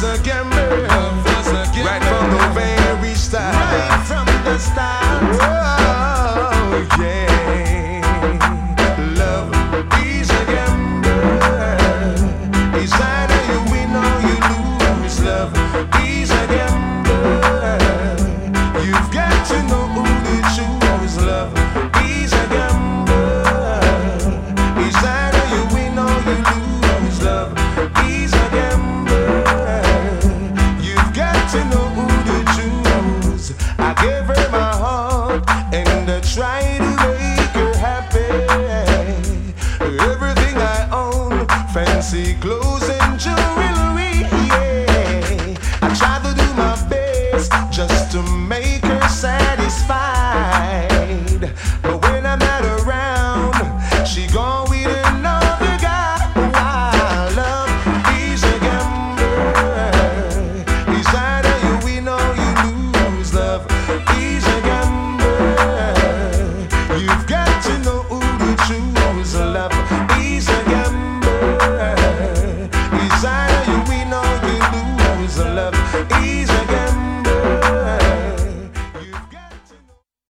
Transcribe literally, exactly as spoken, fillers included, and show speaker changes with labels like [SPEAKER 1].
[SPEAKER 1] a gambler. Love was a gambler. Right from the very start. Right from the start. Oh, yeah. Love is a gambler. It's either you win or you lose. Love is a gambler. You've got to know who to choose. Love is a gambler. It's either you win or you lose. Love is a gambler. You've got to know who to choose. I gave her my heart and I tried to make her happy. Everything I own, fancy clothes and jewelry, yeah. I tried to do my best just to make her satisfied. But when I'm not around, she gone with another guy. Why? Love is a gambler. It's either you win or you lose. Love is a gambler. You've got to know who to choose. Love is a gambler. It's either